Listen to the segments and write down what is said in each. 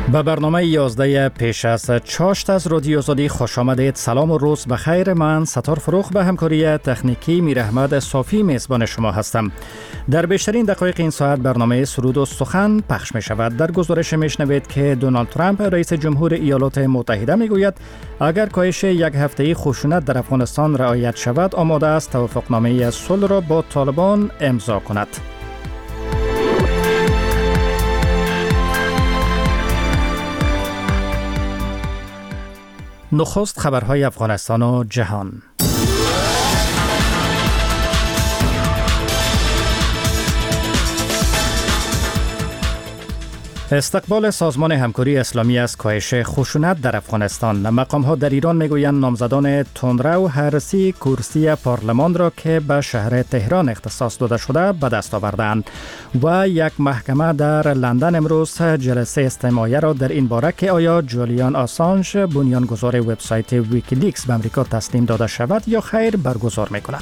به برنامه 11 پیش از چاشت از رادیو آزادی خوش آمدید. سلام و روز بخیر. من ستار فروخ به همکاری تکنیکی میر احمد صافی میزبان شما هستم. در بیشترین دقایق این ساعت برنامه سرود و سخن پخش می شود. در گزارش می شنوید که دونالد ترامپ رئیس جمهور ایالات متحده می گوید اگر کاهش یک هفته‌ای خشونت در افغانستان رعایت شود آماده است توافقنامه صلح را با طالبان امضا کند. نخست خبرهای افغانستان و جهان. استقبال سازمان همکاری اسلامی از کاهش خشونت در افغانستان. مقام‌ها در ایران میگویند نامزدان تندرو هر 30 کرسی پارلمان را که به شهر تهران اختصاص داده شده به دست آوردند و یک محکمه در لندن امروز جلسه استماعی را در این باره که آیا جولیان آسانژ بنیانگذار وبسایت ویکیلیکس به امریکا تسلیم داده شود یا خیر برگزار می‌کند.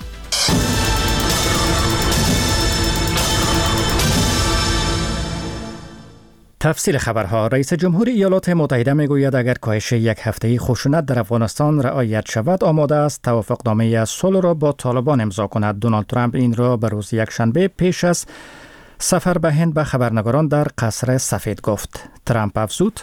تفصیل خبرها. رئیس جمهور ایالات متحده میگوید اگر کاهش یک هفته‌ای خشونت در افغانستان رعایت شود آماده است توافقنامه صلح را با طالبان امضا کند. دونالد ترامپ این را به روز یکشنبه پیش از سفر به هند به خبرنگاران در قصر سفید گفت. ترامپ افزود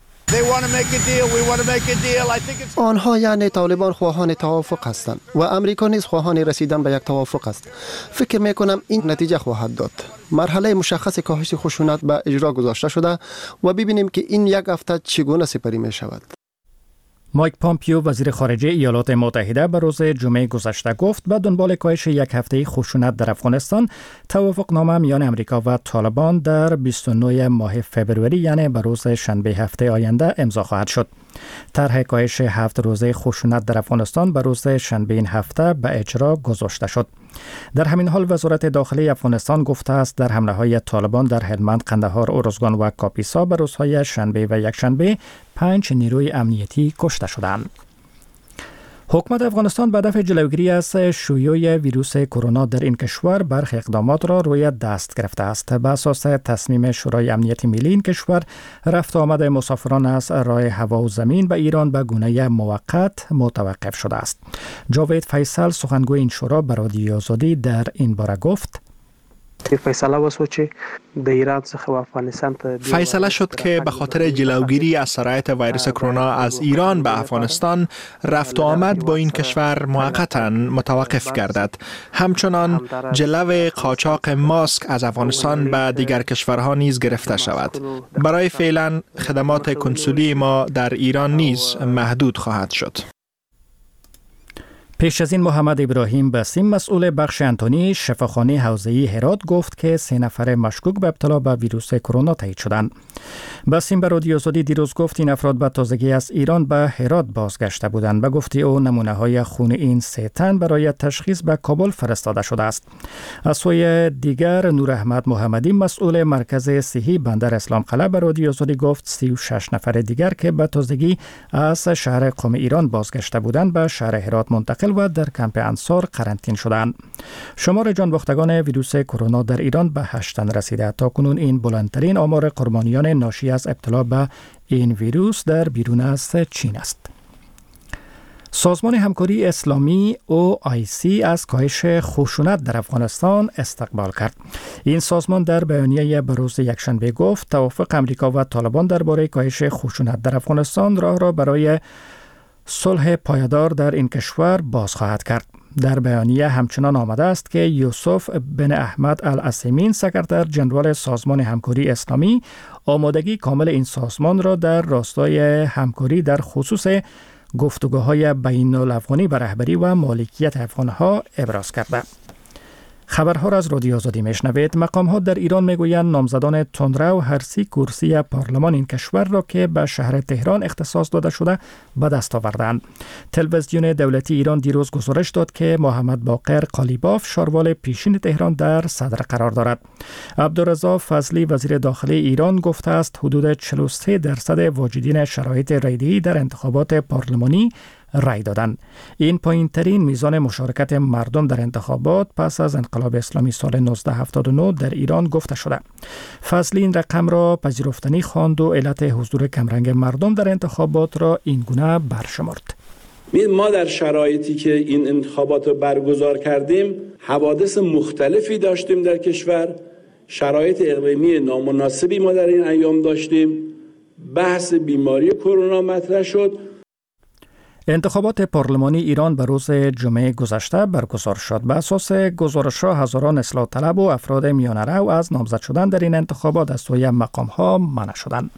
آنها یعنی طالبان خواهان توافق هستند و امریکا نیز خواهان رسیدن به یک توافق است. فکر می کنم این نتیجه خواهد داد. مرحله مشخص کاهش خشونت به اجرا گذاشته شده و ببینیم که این یک هفته چگونه سپری می شود. مایک پامپیو وزیر خارجه ایالات متحده به روز جمعه گذشته گفت به دنبال کاهش یک هفته خشونت در افغانستان توافقنامه میان امریکا و طالبان در 29 ماه فبروری یعنی به روز شنبه هفته آینده امضا خواهد شد. طرح کاهش 7 روزه خشونت در افغانستان به روز شنبه این هفته به اجرا گذاشته شد. در همین حال وزارت داخلی افغانستان گفته است در حمله‌های طالبان در هلمند، قندهار، ارزگان و کاپیسا به روزهای شنبه و یکشنبه 5 نیروی امنیتی کشته شدند. حکومت افغانستان به دفع جلوگیری از شیوع ویروس کرونا در این کشور برخی اقدامات را روی دست گرفته است. به اساس تصمیم شورای امنیت ملی این کشور رفت و آمد مسافران از راه هوا و زمین به ایران به گونه موقت متوقف شده است. جاوید فیصل سخنگوی این شورا به رادیو آزادی در این باره گفت فیصله شد که به خاطر جلوگیری از سرایت ویروس کرونا از ایران به افغانستان رفت و آمد با این کشور موقتا متوقف گردد. همچنان جلو قاچاق ماسک از افغانستان به دیگر کشورها نیز گرفته شود. برای فعلا خدمات کنسولی ما در ایران نیز محدود خواهد شد. پیش از این محمد ابراهیم بسیم مسئول بخش انتونی شفاخانه حوزه‌ای هرات گفت که 3 نفر مشکوک به ابتلا به ویروس کرونا تایید شدند. بسیم به رادیو آزادی دیروز گفت این افراد به تازگی از ایران به هرات بازگشته بودند. به گفته او نمونه‌های خون این 3 تن برای تشخیص به کابل فرستاده شده است. از سوی دیگر نور احمد محمدی مسئول مرکز صحی بندر اسلام قلعه به رادیو آزادی گفت 36 نفر دیگر که به تازگی از شهر قم ایران بازگشته بودند به شهر هرات منتقل و در کمپ انصار قرنطین شدند. شمار جانباختگان ویروس کرونا در ایران به 8 تن رسیده. تاکنون این بلندترین آمار قربانیان ناشی از ابتلا به این ویروس در بیرون از چین است. سازمان همکاری اسلامی OIC از کاهش خشونت در افغانستان استقبال کرد. این سازمان در بیانیه به روز یکشنبه گفت توافق امریکا و طالبان درباره کاهش خشونت در افغانستان راه را برای صلح پایدار در این کشور باز خواهد کرد. در بیانیه همچنان آمده است که یوسف بن احمد العثیمین سکرتر جنرال سازمان همکاری اسلامی آمادگی کامل این سازمان را در راستای همکاری در خصوص گفتگوهای بین الافغانی به رهبری و مالکیت افغانها ابراز کرده. خبرها را از رادیو آزادی میشنوید. مقام‌ها در ایران میگویند نامزدان تندرو هر 30 کرسی پارلمان این کشور را که به شهر تهران اختصاص داده شده به دست آوردند. تلویزیون دولتی ایران دیروز گزارش داد که محمد باقر قالیباف شاروال پیشین تهران در صدر قرار دارد. عبدالرضا فضلی وزیر داخلی ایران گفته است حدود 43% واجدین شرایط رایده‌ای در انتخابات پارلمانی رای دادند. این پایین‌ترین میزان مشارکت مردم در انتخابات پس از انقلاب اسلامی سال 1979 در ایران گفته شده. فضلی این رقم را پذیرفتنی خواند و علت حضور کمرنگ مردم در انتخابات را این گونه برشمرد. ما در شرایطی که این انتخابات رو برگزار کردیم حوادث مختلفی داشتیم در کشور، شرایط اقلیمی نامناسبی ما در این ایام داشتیم، بحث بیماری کرونا مطرح شد. انتخابات پارلمانی ایران به روز جمعه گذشته برگزار شد. به اساس گزارش‌ها هزاران اصلاح طلب و افراد میانه‌رو از نامزد شدن در این انتخابات از سوی مقام‌ها منع شدند.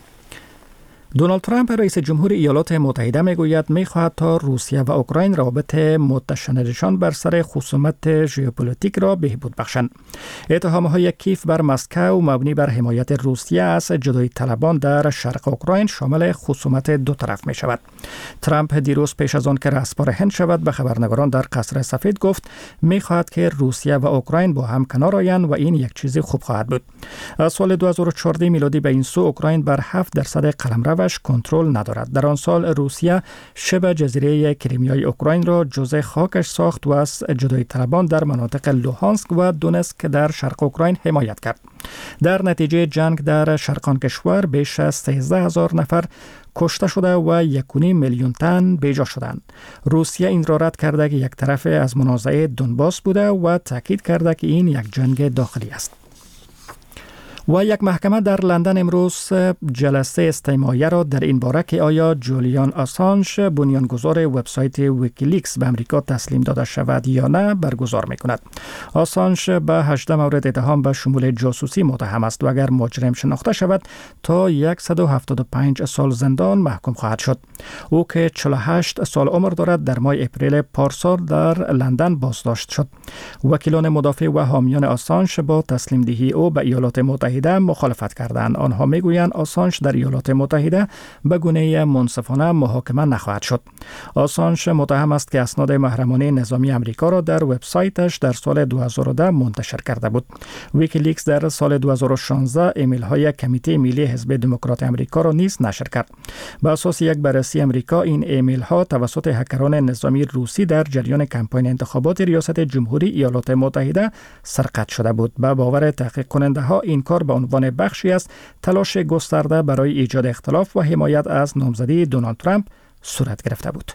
دونالد ترامپ رئیس جمهور ایالات متحده میگوید میخواهد تا روسیه و اوکراین روابط متشنجشان بر سر خصومت ژئوپلیتیک را بهبود بخشند. اتهام‌های کیف بر مسکو مبنی بر حمایت روسیه از جدایی طلبان در شرق اوکراین شامل خصومت دو طرف می شود. ترامپ دیروز پیش از آن که رهسپار هند شود به خبرنگاران در قصر سفید گفت میخواهد که روسیه و اوکراین با هم کنار آیند و این یک چیز خوب خواهد بود. از سال 2014 میلادی به این سو اوکراین بر 7% قلمرو کنترل ندارد. در آن سال روسیه شبه جزیره کریمیای اوکراین را جزء خاکش ساخت و از جدایی طلبان در مناطق لوهانسک و دونسک در شرق اوکراین حمایت کرد. در نتیجه جنگ در شرق آن کشور بیش از 13,000 نفر کشته شده و 1.5 میلیون تن بیجا شدند. روسیه این را رد کرده که یک طرف از منازعه دونباس بوده و تاکید کرده که این یک جنگ داخلی است. و یک محکمه در لندن امروز جلسه استماعیه را در این باره که آیا جولیان آسانژ بنیانگذار وبسایت ویکیلیکس به امریکا تسلیم داده شود یا نه برگزار می‌کند. آسانژ به 18 مورد اتهام به شمول جاسوسی متهم است و اگر مجرم شناخته شود تا 175 سال زندان محکوم خواهد شد. او که 48 سال عمر دارد در ماه اپریل پارسال در لندن بازداشت شد. وکیلان مدافع و حامیان آسانژ با تسلیم دهی او به ایالات متحده مخالفت کردند. آنها میگویند آسانژ در ایالات متحده به گونه منصفانه محاکمه نخواهد شد. آسانژ متهم است که اسناد محرمانه نظامی آمریکا را در وبسایتش در سال 2010 منتشر کرده بود. ویکیلیکس در سال 2016 ایمیل های کمیته ملی حزب دموکرات آمریکا را نیز نشر کرد. به اساس یک بررسی آمریکا این ایمیل ها توسط هکران نظامی روسی در جریان کمپاین انتخابات ریاست جمهوری ایالات متحده سرقت شده بود. به باور تحقیق کننده ها این کار به عنوان بخشی از تلاش گسترده برای ایجاد اختلاف و حمایت از نامزدی دونالد ترامپ صورت گرفته بود.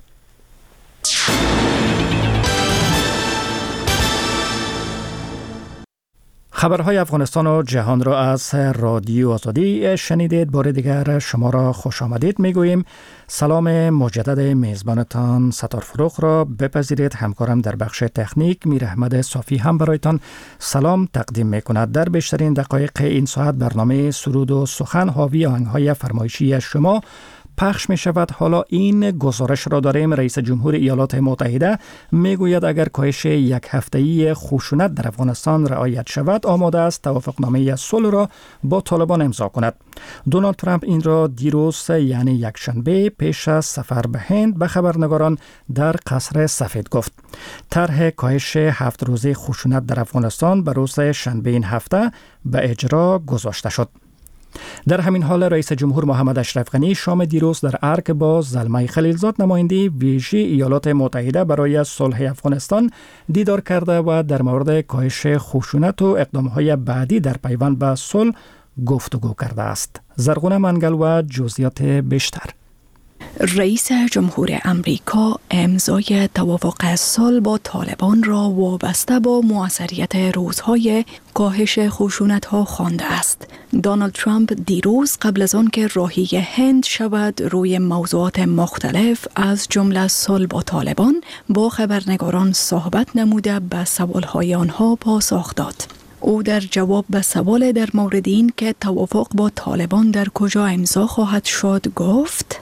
خبرهای افغانستان و جهان را از رادیو آزادی شنیدید. بار دیگر شما را خوش آمدید میگوییم. سلام مجدد میزبانتان ستار فروغ را بپذیرید. همکارم در بخش تکنیک میر احمد صافی هم برایتان سلام تقدیم میکند. در بیشترین دقایق این ساعت برنامه سرود و سخن حاوی آهنگ‌های فرمایشی شما پخش می شود. حالا این گزارش را داریم. رئیس جمهور ایالات متحده می گوید اگر کاهش یک هفته‌ای خشونت در افغانستان رعایت شود آماده است توافقنامه صلح را با طالبان امضا کند. دونالد ترامپ این را دیروز یعنی یکشنبه پیش از سفر به هند به خبرنگاران در قصر سفید گفت. طرح کاهش 7 روزه خشونت در افغانستان به روز شنبه این هفته به اجرا گذاشته شد. در همین حال رئیس جمهور محمد اشرف غنی شام دیروز در ارگ با زلمه خلیلزاد نماینده ویژه ایالات متحده برای صلح افغانستان دیدار کرده و در مورد کاهش خشونت و اقدام‌های بعدی در پیوند به صلح گفتگو کرده است. زرغونه منگل و جزئیات بیشتر. رئیس جمهور امریکا امضای توافق صلح با طالبان را وابسته با موثریت روزهای کاهش خشونت‌ها خوانده است. دونالد ترامپ دیروز قبل از آن که راهی هند شود روی موضوعات مختلف از جمله صلح با طالبان با خبرنگاران صحبت نموده به سوال‌های آنها پاسخ داد. او در جواب به سوال در مورد این که توافق با طالبان در کجا امضا خواهد شد گفت: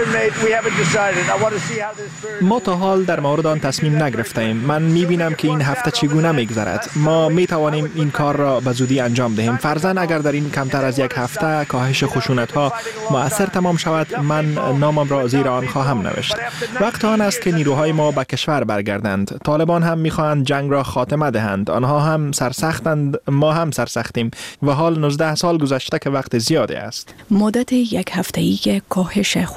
ما تا حال در مورد آن تصمیم نگرفتیم. من می‌بینم که این هفته چگونه می‌گذرد. ما می‌توانیم این کار را به زودی انجام دهیم. فرضاً اگر در این کمتر از یک هفته کاهش خشونت‌ها مؤثر تمام شود، من نامم را زیر آن خواهم نوشت. وقت آن است که نیروهای ما به کشور برگردند. طالبان هم می‌خواهند جنگ را خاتمه دهند. آنها هم سرسختند، ما هم سرسختیم و حال 19 سال گذشته که وقت زیادی است. مدت یک هفته‌ای کاهش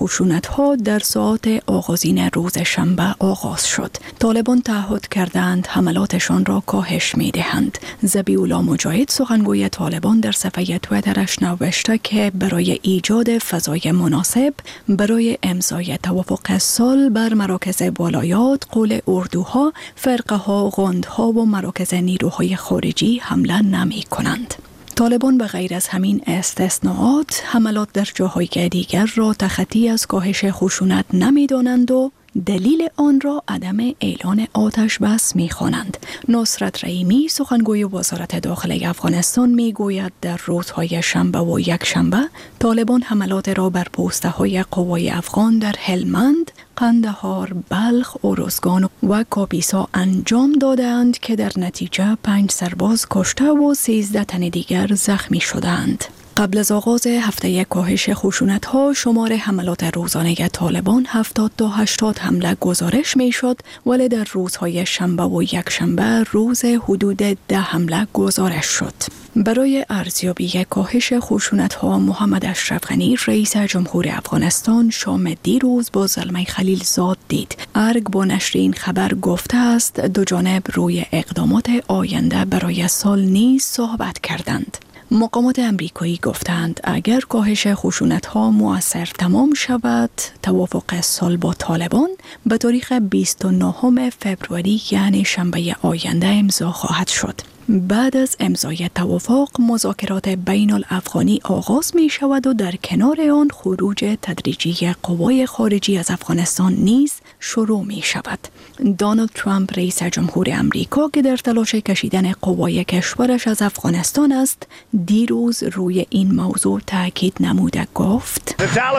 خشونت‌ها در ساعات آغازین روز شنبه آغاز شد. طالبان تعهد کردند حملاتشان را کاهش می‌دهند. ذبیح‌الله مجاهد سخنگوی طالبان در صفحه توییترش نوشته که برای ایجاد فضای مناسب برای امضای توافق صلح بر مراکز ولایات، قول اردوها، فرقه‌ها، غندها و مراکز نیروهای خارجی حمله نمی‌کنند. طالبان به غیر از همین استثناءات حملات در جاهای دیگر را تخطی از کاهش خشونت نمی‌دانند و دلیل آن را عدم اعلان آتش بس می‌خوانند. نصرت رحیمی سخنگوی وزارت داخلی افغانستان می‌گوید در روزهای شنبه و یکشنبه طالبان حملات را بر پوسته‌های قوای افغان در هلمند، قندهار، بلخ، ارزگان و کاپیسا انجام دادند که در نتیجه 5 سرباز کشته و 13 تن دیگر زخمی شدند. قبل از آغاز هفته کاهش خشونت‌ها شمار حملات روزانه طالبان 70 تا 80 حمله گزارش می‌شد، ولی در روزهای شنبه و یکشنبه روز حدود 10 حمله گزارش شد. برای ارزیابی کاهش خشونت‌ها محمد اشرف غنی رئیس جمهور افغانستان شام دیروز با زلمه خلیل زاد دید. ارگ با نشر این خبر گفته است دو جانب روی اقدامات آینده برای سال نیز صحبت کردند. مقامات امریکایی گفتند اگر کاهش خشونت‌ها مؤثر تمام شود، توافق صلح با طالبان به تاریخ 29 فبروری یعنی شنبه آینده امضا خواهد شد. بعد از امضای توافق مذاکرات بین الافغانی آغاز می شود و در کنار آن خروج تدریجی قوای خارجی از افغانستان نیز شروع می شود. دونالد ترامپ رئیس جمهور امریکا که در تلاش کشیدن قوای کشورش از افغانستان است، دیروز روی این موضوع تاکید نموده گفت: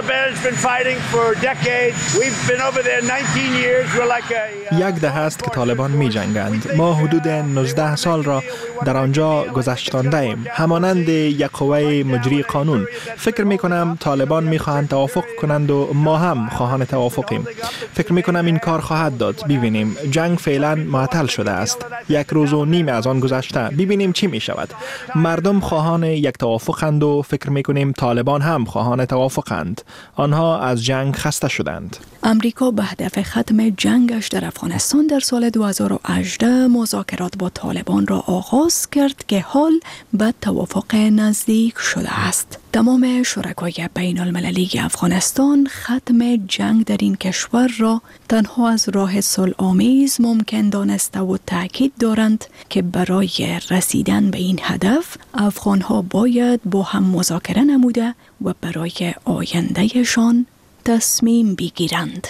یک دهه است که طالبان می جنگند. ما حدود 19 سال را در آنجا گذشتانده ایم. همانند یک قوه مجری قانون. فکر می کنم طالبان می خواهند توافق کنند و ما هم خواهان توافقیم. فکر می کنم این کار خواهد داد. ببینیم. جنگ فعلا معطل شده است. 1 روز و نیم از آن گذشته. ببینیم چی می شود. مردم خواهان یک توافقند و فکر می کنیم طالبان هم خواهان توافقند. آنها از جنگ خسته شدند. امریکا به هدف ختم جنگش در افغانستان در سال 2018 مذاکرات با طالبان را آغاز کرد که حال به توافق نزدیک شده است. تمام شرکای بین المللی افغانستان ختم جنگ در این کشور را تنها از راه صلح‌آمیز ممکن دانسته و تأکید دارند که برای رسیدن به این هدف افغانها باید با هم مذاکره نموده و برای آیندهشان تصمیم بگیرند.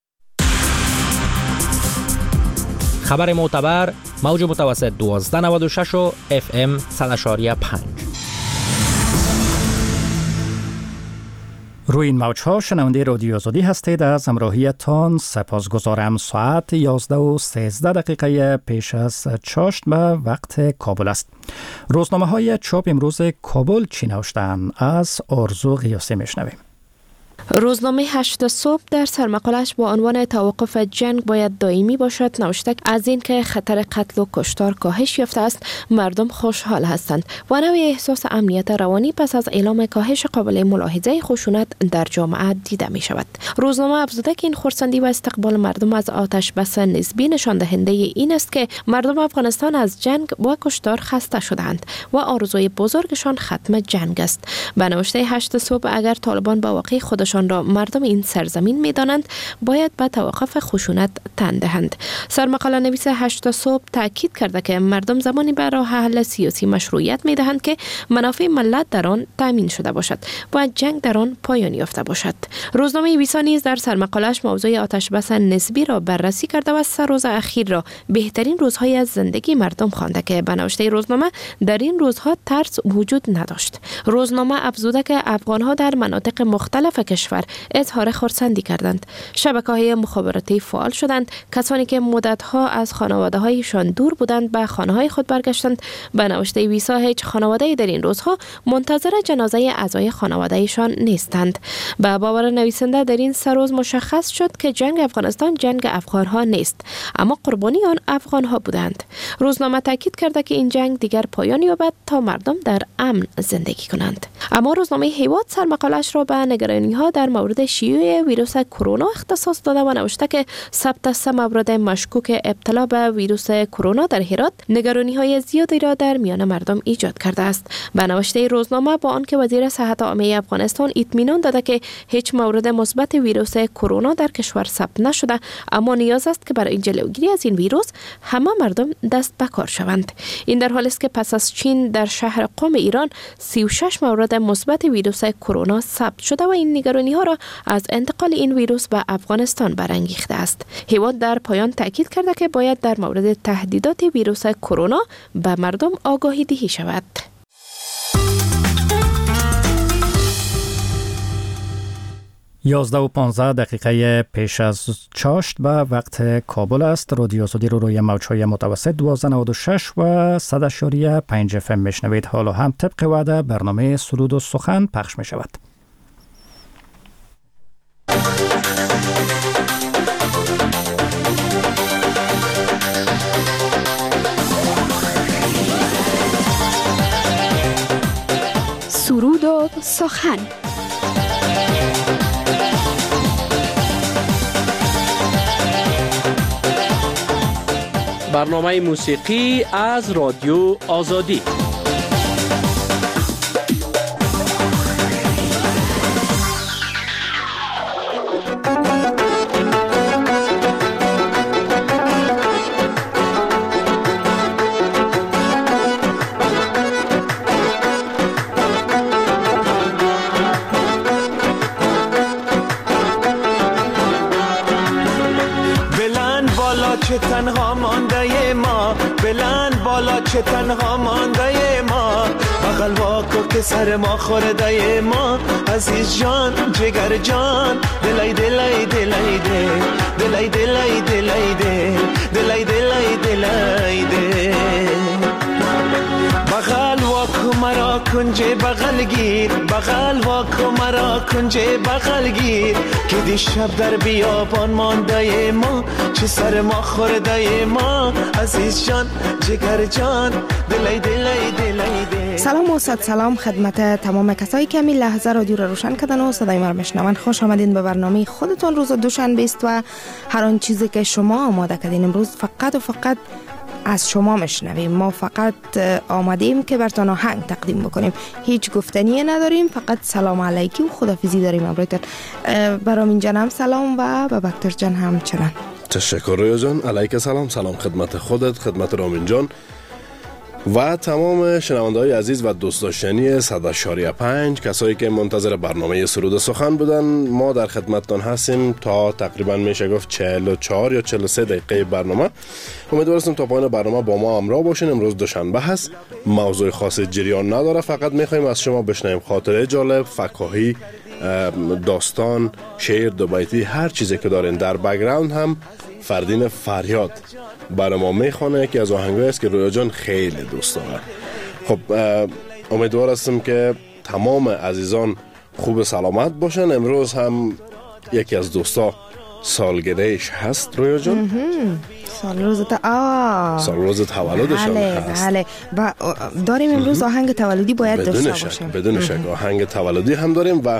خبر معتبر موج متوسط 1296 و FM 100.5. روی این موج‌ها شنونده رادیو آزادی هستید. از همراهیتان سپاسگزارم. ساعت 11:13 پیش از چاشت به وقت کابل است. روزنامه‌های چاپ امروز کابل چی نوشتند؟ از آرزو غیاسی میشنویم. روزنامه 8 صبح در سرمقالش با عنوان توقف جنگ باید دائمی باشد نوشته از این که خطر قتل و کشتار کاهش یافته است مردم خوشحال هستند و نوع احساس امنیت روانی پس از اعلام کاهش قابل ملاحظه خشونت در جامعه دیده می شود. روزنامه افزوده که این خرسندی و استقبال مردم از آتش بس نسبی نشان دهنده این است که مردم افغانستان از جنگ و کشتار خسته شدند و آرزوی بزرگشان ختم جنگ است. به نوشته 8 صبح اگر طالبان با واقع خودشان را مردم این سرزمین می‌دانند باید به توقف خشونت تن دهند. سرمقاله نویس 8 صبح تاکید کرده که مردم زمانی به راه حل سیاسی مشروعیت می‌دهند که منافع ملت در آن تامین شده باشد و جنگ در آن پایان یافته باشد. روزنامه ویسا نیز در سرمقاله‌اش موضوع آتش بس نسبی را بررسی کرده و 3 روز اخیر را بهترین روزهای از زندگی مردم خوانده که به نوشته روزنامه در این روزها ترس وجود نداشت. روزنامه افزوده که افغان‌ها در مناطق مختلف کشور اظهار خرسندی کردند. شبکه‌های مخابراتی فعال شدند. کسانی که مدت‌ها از خانواده‌هایشان دور بودند به خانه‌های خود برگشتند. به نوشته ویسا هیچ خانواده‌ای در این روزها منتظر جنازه اعضای خانواده‌ایشان نیستند. به باور نویسنده در این 3 روز مشخص شد که جنگ افغانستان جنگ افغان‌ها نیست، اما قربانی آن افغان‌ها بودند. روزنامه تاکید کرده که این جنگ دیگر پایان یابد تا مردم در امن زندگی کنند. اما روزنامه هیواد سرمقاله‌اش را به نگرانی‌ها اطلاع در مورد شیوع ویروس کرونا اختصاص داده و نوشته که ثبت 3 مورد مشکوک ابتلا به ویروس کرونا در هرات نگرانی‌های زیادی را در میان مردم ایجاد کرده است. به نوشته روزنامه با آنکه وزیر صحت عامه افغانستان اطمینان داده که هیچ مورد مثبت ویروس کرونا در کشور ثبت نشده، اما نیاز است که برای جلوگیری از این ویروس همه مردم دست به کار شوند. این در حالی است که پس از چین در شهر قم ایران 36 مورد مثبت ویروس کرونا ثبت شده و این نگرانی‌ها را از انتقال این ویروس به افغانستان برانگیخته است. هیواد در پایان تاکید کرده که باید در مورد تهدیدات ویروس کرونا به مردم آگاهی دهی شود. 11:15 پیش از چاشت به وقت کابل است. رادیو آزادی رو روی موج‌های متوسط 1296 و 100.5 FM میشنوید. حالا هم طبق وعده برنامه سرود و سخن پخش می شود. سرود و سخن. برنامه موسیقی از رادیو آزادی. چه تنها مانده ما، بلند بالا چه تنها مانده ما، بغل واکو که سر ما خورده ما، عزیز جان جگر جان، دلای دلای دلای ده، دلای دلای دلای ده، دلای دلای دلای ده، بغل واکو مرا کنج بغل گیر، بغل واکو مرا کنج بغل گیر، که دیشب در بیابان مانده ما، چه سر ما خورده ما، عزیز جان جگر جان، دلای دلای دلای ده. سلام و صد سلام خدمت تمام کسایی که می لحظه رادیو را روشن کردن و صدای ما را میشنوند. خوش آمدین به برنامه خودتون. روز دوشنبه است و هر آن چیزی که شما آماده کردین امروز فقط و فقط از شما میشنویم. ما فقط آمدیم که براتون آهنگ تقدیم بکنیم، هیچ گفتنی نداریم، فقط سلام علیکی و خدافیزی داریم امروز. برامین جان هم سلام و بابکتر جان هم چنان. تشکر رویا جان. علیک سلام. سلام خدمت خودت، خدمت رامین جان و تمام شنونده‌های عزیز و دوست داشتنی 100.5 کسایی که منتظر برنامه سرود سخن بودن. ما در خدمتتان هستیم تا تقریبا میشه گفت 44 یا 43 دقیقه برنامه. امیدوارم تا پایان برنامه با ما همراه باشین. امروز دوشنبه هست، موضوع خاصی جریان نداره، فقط میخوایم از شما بشنویم خاطره جالب، فکاهی، داستان، شعر، دو بیتی، هر چیزی که دارین. در بک‌گراند هم فردین فریاد برای ما میخونه که از آهنگایی است که رویا جان خیلی دوست داره. خب امیدوار هستم که تمام عزیزان خوب سلامت باشن. امروز هم یکی از دوستا سالگردهش هست رویا جان. سال روز تولدشان هست. بله. و داریم امروز آهنگ تولدی باید داشته باشیم. بدون شک آهنگ تولدی هم داریم و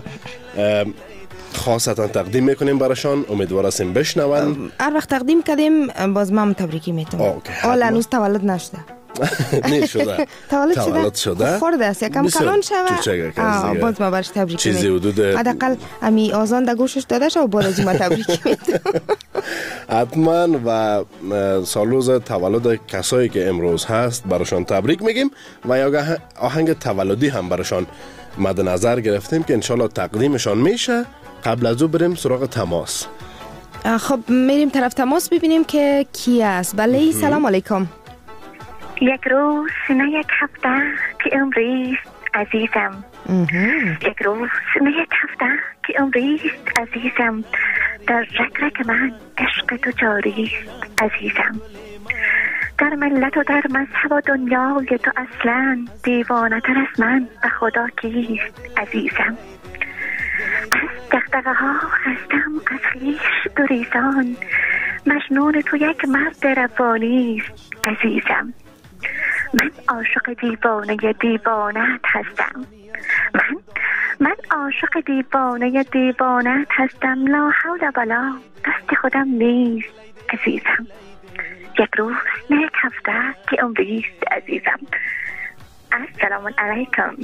خاصتا تقدیم میکنیم براشان. امیدوار هستیم بشنون. هر وقت تقدیم کردیم باز ما تبریکی میتونم. حالا هنوز تولد نشده. نه شده. تولد شده. خورده است یکم کلان شوه. باز ما برش تبریکی میتونم. حداقل امی آزان در گوشش داده شو باز از ما تبریکی میتونم. حتما و سالروز تولد کسایی که امروز هست براشان تبریک میگیم و یا آهنگ تولدی هم براشان مد نظر گرفتیم که انشالله تقدیمشان میشه. قبل از او بریم سراغ تماس. خب میریم طرف تماس ببینیم که کی است. بله سلام علیکم. یک روز نه یک هفته که عمریست عزیزم، یک روز نه یک هفته که عمریست عزیزم، در رگ رگ من عشق تو جاریست عزیزم، در ملت و در مذهب و دنیای تو اصلا دیوانه تر از من به خدا کیست عزیزم، از دغدغه ها خستم از خویش گریزان، مجنون تو یک مرد ربانیست عزیزم، من عاشق دیوانه دیوانت هستم، من من عاشق دیوانت هستم، لا حول ولا دست خودم نیست عزیزم. یک روز نه یک هفته که عمری است عزیزم. السلام علیکم.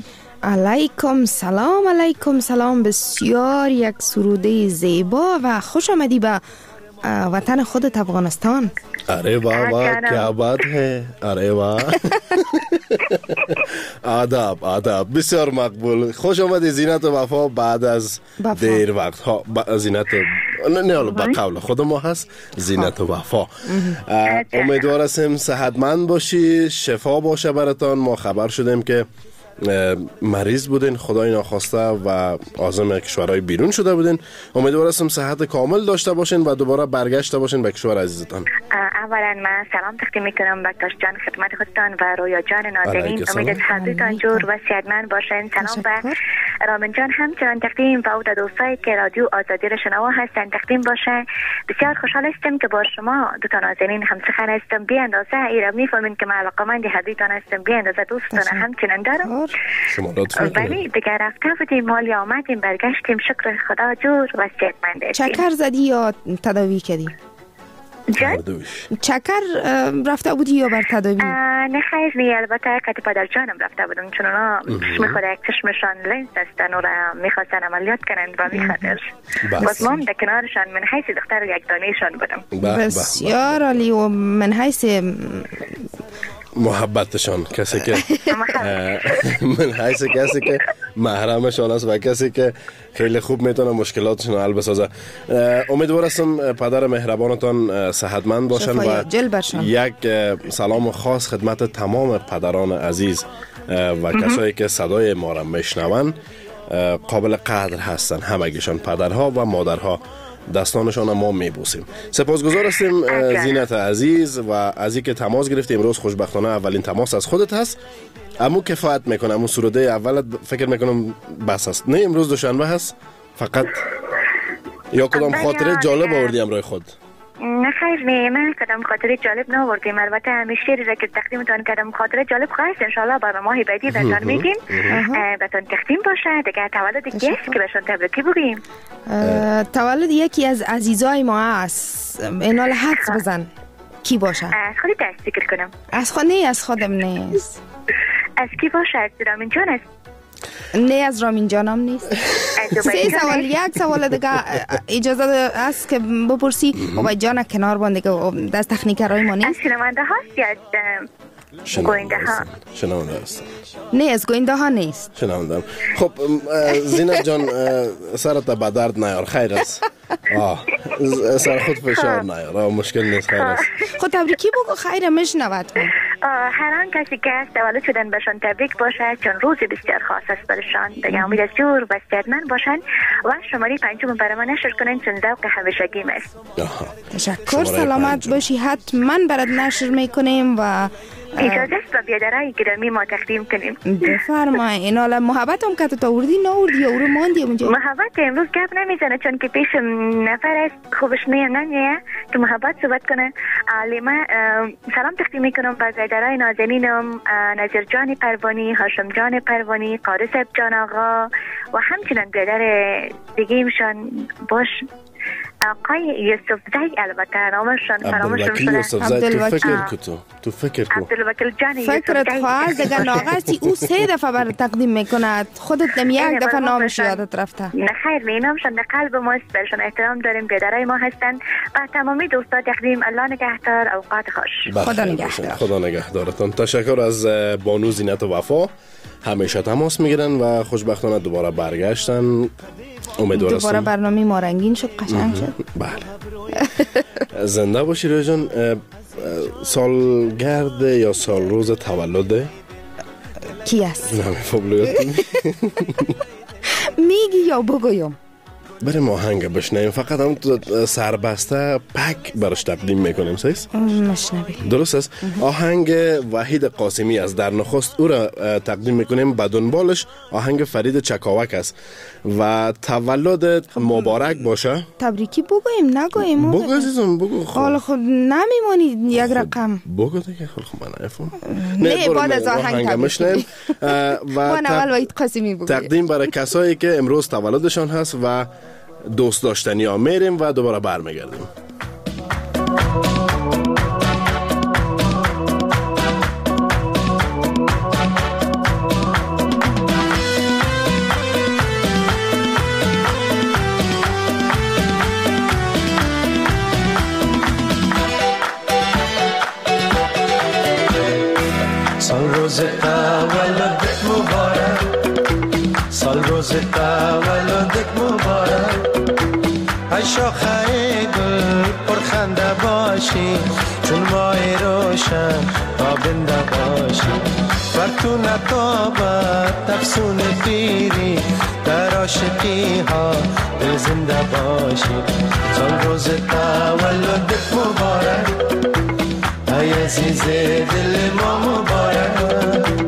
علیکم سلام. بسیار یک سروده زیبا و خوش آمدی به وطن خودت افغانستان. अरे वाह वाह क्या बात है. अरे वाह آداب بسیار مقبول. خوش آمدی زینت وفا بعد از دیر وقت ها. زینت نه به قول خود ما هست زینت وفا. امیدوار هستیم صحتمند باشی، شفا باشه براتان. ما خبر شدیم که مریض بودین، خدای ناخواسته و عازم کشورهای بیرون شده بودین. امیدوار هستم صحت کامل داشته باشین و دوباره برگشته باشین به کشور عزیزتان. اولا من سلام تقدیم میکنم به تاش جان خدمت خودتان و رویا جان نازنین. امید حضرتان جور و صحتمند باشین. سلام به رامین جان همچنان تقدیم و او دوستایی که رادیو آزادی را شنوا هستند تقدیم باشه. بسیار خوشحال هستم که با شما دو تا نازنین همسخن هستم. بی اندازه ایرا میفهمین که من علاقمند حضرتان هستم. بی اندازه دوستان همچنان دارم. ولی دیگر رفته بودیم، مالی آمدیم برگشتیم، شکر خدا جور و صحتمند هستیم. چکر زدی یا تداوی کردی؟ چکر رفته بودی یا بر تداوی؟ نه خیر نی، البته که پدر جانم رفته بودم چون اونا میخواد یک چشمشان لنز هستن و میخواستن عملیات کنن و میخاطر بس ما در کنارشان من حیث دختر یک دانهشان بودم. بسیار عالی. و من حیث محبتشان کسی که من حیث کسی که محرمشان است و کسی که خیلی خوب میتونه مشکلاتشون حل بسازه. امیدوار هستم پدر مهربانتان صحتمند باشن و یک سلام خاص خدمت تمام پدران عزیز و کسایی که صدای ما را میشنون. قابل قدر هستن همگیشان، پدرها و مادرها. دستانشان ما میبوسیم. سپاسگزار هستیم زینت عزیز و از اینکه تماس گرفتیم. امروز خوشبختانه اولین تماس از خودت هست. امو کفایت میکنه، امو سروده اولت فکر میکنم بس است. نه امروز دوشنبه هست فقط یا کدام خاطره جالب آوردی همراه خود؟ نه خیر نه، من کدام خاطره جالب نآوردیم. البته همیشه را که تقدیمتان کردم خاطره جالب خواهد ان شاء الله برنامه بعدی بهتون میگیم. بهتون تقدیم باشه. دیگه تولد گیست که بهشون تبریک بگیم. تولد یکی از عزیزای ما است. اینال حدس بزن کی باشه؟ از خودی تصدیق کنم. از خودم نیست. از کی باشه؟ از رامین جان است. نه از رامین جانم نیست. سه سوال، یک سوال دیگه اجازه است که بپرسی و جان کنار بانده که دست تکنیکرهای ما نیست. از شنونده هاست یا گوینده ها؟ شنونده هست. نه از گوینده ها نیست. شنونده. خب زینت جان سرت به درد نیار، خیر است. سر خود فشار نیار، مشکل نیست، خیر است. خود تبریکی بگو خیر مشنود کن. هر آن کسی که تولد شدن بهشان تبریک باشه چون روز بسیار خاص است برشان. دیگه امید از جور و صحتمند باشن و شماره 5 برای ما نشر کنن چون ذوق همیشگیم است. تشکر، سلامت باشی. حتما برات نشر میکنیم و اجازه است و بیادرهای گرامی ما تقدیم کنیم. بفرمای. این حالا محبت هم که تو آوردی ناوردی یا او رو ماندی اونجا؟ محبت امروز گپ نمیزنه چون که پیش نفر است خوبش نمیه که محبت صحبت کنه. ما سلام تقدیم میکنم به بیادرهای نازنینم، نظیر جان پروانی، هاشم جان پروانی، قاری صاحب جان آقا و همچنان بیادر دیگه ایمشان باش آقای یوسف زی. البته نامشان فراموشم شده. عبدالوکیل جان یوسف زی. فکرت خواهد دیگه ناغستی او 3 دفعه بر تقدیم میکند، خودت نمی یک دفعه نامش یادت رفته. نه خیر نه، نامشان در قلب ماست، برشان احترام داریم، بیادرای ما هستند و تمامی دوستا تقدیم. الله نگهدار، اوقات خوش. خدا نگهدار. خدا نگهدارتان. تشکر از بانو زینت و وفا. همیشه تماس میگیرن و خوشبختانه دوباره برگشتن. امیدوارم دوباره برنامه ما رنگین شد، قشنگ شد. بله. زنده باشی روی جان. سالگرد یا سال روز تولد کی است؟ نمیفهم. میگی یا بگویم؟ بریم آهنگ بشنویم. فقط هم سربسته پک براش تقدیم میکنیم. سیست؟ مشنویم. درست است. آهنگ وحید قاسمی از در نخست او را تقدیم میکنیم. به دنبالش آهنگ فرید چکاوک است و تولدت مبارک باشه. تبریکی بگویم نگویم؟ بگو عزیزم بگو. حالا خود نمیمانی یک رقم. بگو دیگه. خب من نفهم. نه بعد از آهنگ تبریکی و اول وحید قاسمی بگویم. تقدیم برای کسایی که امروز تولدشان هست و دوست داشتنی ها. میریم و دوباره برمیگردیم. سال روز تولدت مبارک، سال روز تولدت مبارک، ای شاخه گل پرخنده باشی، چون ماه روشن تابنده باشی، بر تو نتابد افسون پیری، در عاشقی ها دل زنده باشی. سال روز تولدت مبارک، ای عزیز دل ما مبارک.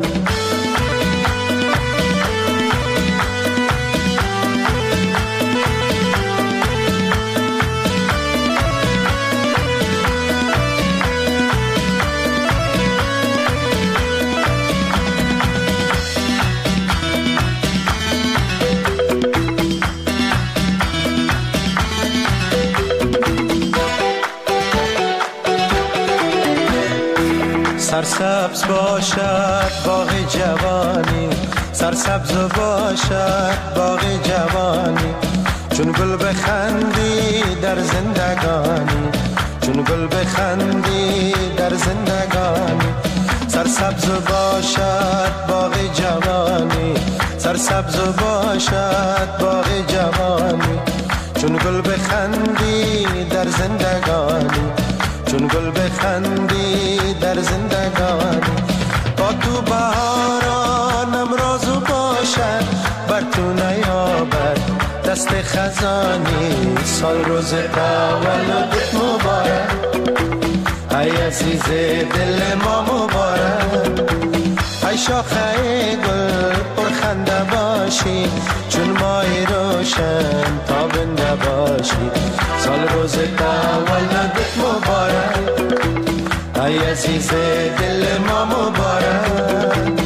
سرسبز باشد باغ جوانی، سرسبز باشد باغ جوانی، چون گل بخندی در زندگانی، چون گل بخندی در زندگانی. سرسبز باشد باغ جوانی، سرسبز باشد باغ جوانی، چون گل بخندی در زندگانی، چون گل بخندی در زندگانی. با تو بهارانم رازو باشد، بر تو نیابد دست خزانی. سال روز تولدت مبارک، ای عزیز دل ما مبارک، ای شاخه گل پرخنده باشی، چون ماه روشن تابنده باشی. سال روز تولدت مبارک، ای عزیز دل ما مبارک.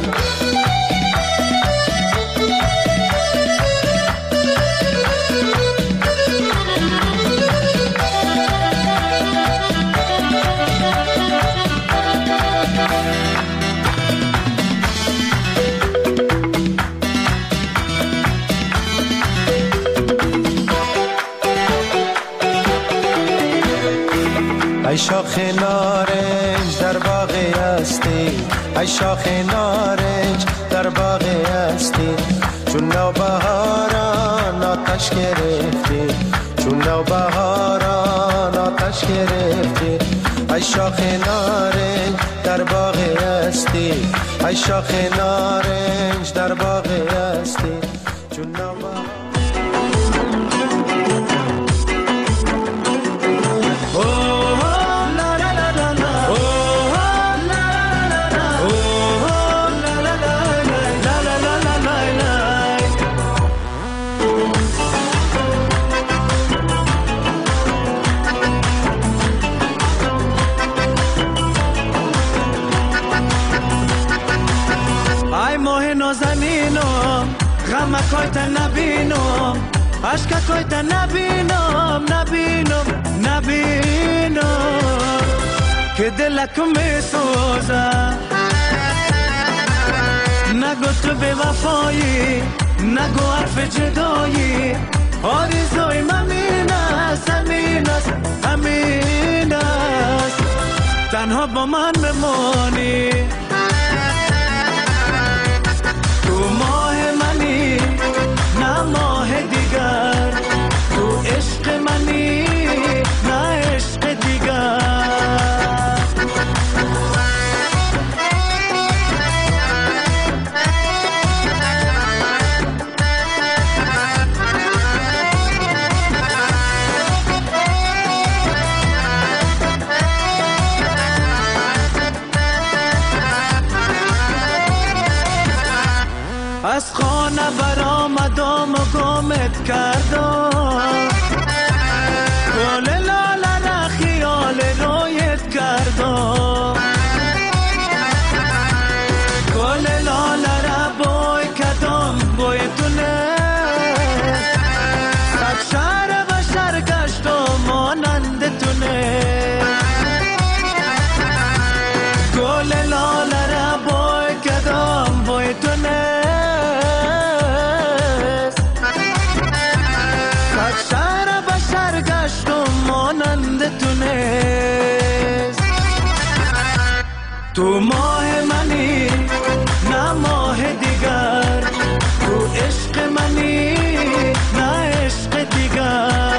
ای شاخ نارنج در باغ هستی، ای شاخ نارنج در باغ هستی، چون نوبهاران آتش گرفتی، چون نوبهاران آتش گرفتی. ای شاخ نارنج در باغ هستی، ای شاخ نارنج در باغ هستی، چون نوبهاران. کویت نبینم، عشق کویت نبینم، نبینم نبینم، که دلک می سوزه. نگو تو به وفایی، نگو حرف جدایی، آرزوی من این است، همین است، همین است، تنها با من بمانی. تو ماه منی نه ماه دیگر، تو عشق منی نه عشق دیگر. از خانه برآمدم و گمت کردم گل لاله را خیال رویت کردم گل لاله را بوی کدام بوی تونه صد شهر بشر گشت و مانند تونه گل لاله را بوی کدام بوی تونه صد شهر بشر گشت و مانند تونه تو ماه منی نه ماه دیگر تو عشق منی نه عشق دیگر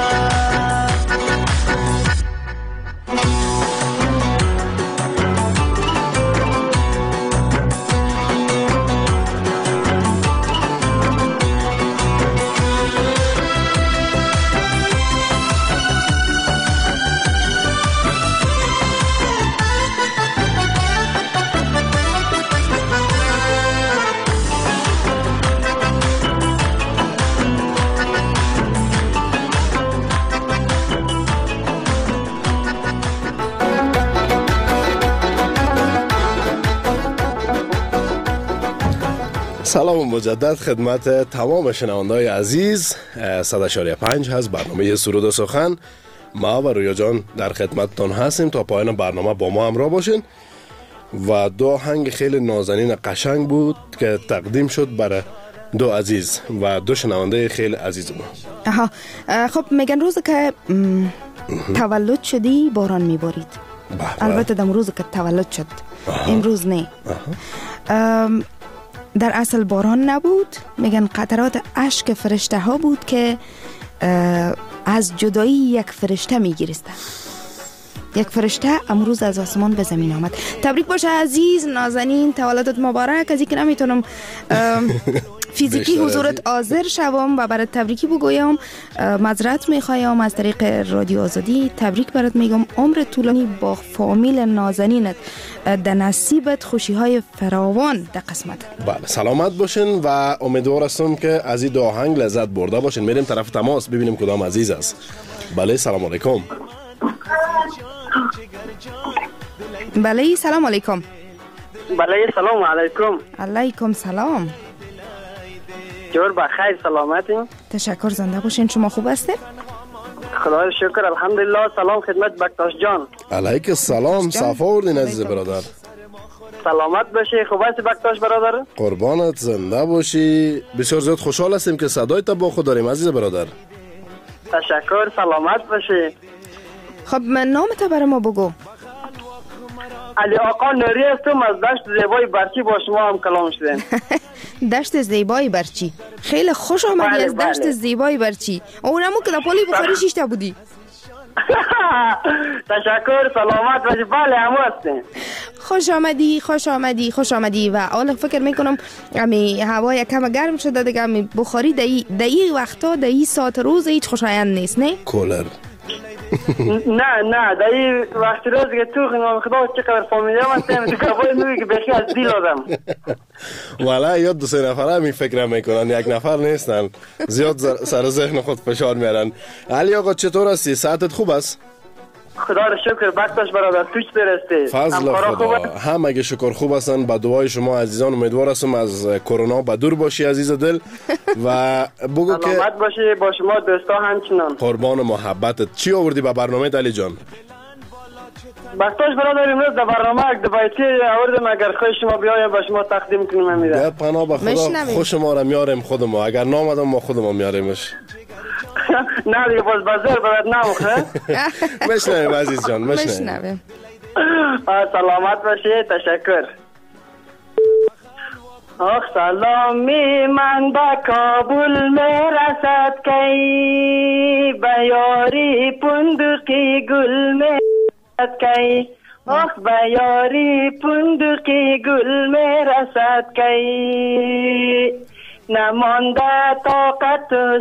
سلام مجدد خدمت تمام شنونده‌های عزیز. 100.5 هست برنامه سرود و سخن. ما و رویا جان در خدمتتان هستیم تا پایان برنامه با ما همراه باشین. و دو آهنگ خیلی نازنین قشنگ بود که تقدیم شد برای دو عزیز و دو شنونده خیلی عزیز ما. خب میگن روز که تولد شدی باران میبارید. البته دم روز که تولد شد امروز نه. در اصل باران نبود، میگن قطرات اشک فرشته ها بود که از جدایی یک فرشته میگیرسته. یک فرشته امروز از آسمان به زمین آمد. تبریک باشه عزیز نازنین، تولدت مبارک. از اینکه نمیتونم فیزیکی حضورت حاضر شوم و برات تبریکی بگویم، معذرت میخوایم از طریق رادیو آزادی. تبریک برات میگم، عمر طولانی با فامیل نازنینت، در نصیبت خوشی های فراوان در قسمت. بله سلامت باشین و امیدوار هستم که از این دو آهنگ لذت برده باشین. میریم طرف تماس ببینیم کدام عزیز است. بله سلام علیکم. بله سلام علیکم. بله سلام علیکم. علیکم سلام. جور بخیر سلامتین؟ تشکر، زنده باشین. شما خوب هستید؟ خدا شکر الحمدلله. سلام خدمت بکتاش جان. علیک السلام. صفا آوردین عزیز برادر. سلامت باشی. خوب هستی بکتاش برادر؟ قربانت، زنده باشی. بسیار زیاد خوشحال هستیم که صدای تو با خود داریم عزیز برادر. تشکر، سلامت باشی. خب من نام تو برای ما بگو. علی آقا نوری هستم از دشت زیبای برچی، با شما هم کلام شدیم. دشت زیبای برچی، خیلی خوش آمدی. از دشت زیبای برچی. اونمو که در پالی بخاری شیشته بودی. تشکر، سلامت باشی. بله همو هستیم. خوش آمدی خوش آمدی خوش آمدی. و حالا فکر میکنم امی هوا یکم گرم شده دیگه، امی بخاری در این وقتا در این ساعت روز هیچ خوشایند نیست نه؟ کولر. نه در این وقت روز که تو خدا چقدر فامیلی هم هستیم تو کبای نوی که بخی از دیل آدم. والا یا دو سه نفر همین فکر میکنن، یک نفر نیستن. زیاد سر ذهن خود فشار میارن. علی آقا چطور هستی؟ صحتت خوب است؟ خدا رو شکر بکتاش برادر. توش برسته فضل خدا. هم اگه شکر خوب هستن. با دعای شما عزیزان امیدوار هستم از کرونا به دور باشی عزیز دل و بگو که سلامت باشی. با شما دوستا همچنان. قربان محبتت. چی آوردی به برنامه علی جان؟ بکتاش برادر امروز در برنامه یک دبایتی آوردم، اگر خوش شما بیایم با شما تقدیم کنیم. امیده پناه به خدا خوش ما را میاریم خود ما، اگر نامدم ما خود ما میاریمش. نه دیگه باز بازار برات نموخه. مشنویم عزیز جان مشنویم. سلامت باشی. تشکر. آخ سلامی من به کابل میرسد کی، به یاری پندقی گل میرسد کی. آخ به یاری پندقی گل میرسد کی، نمانده طاقت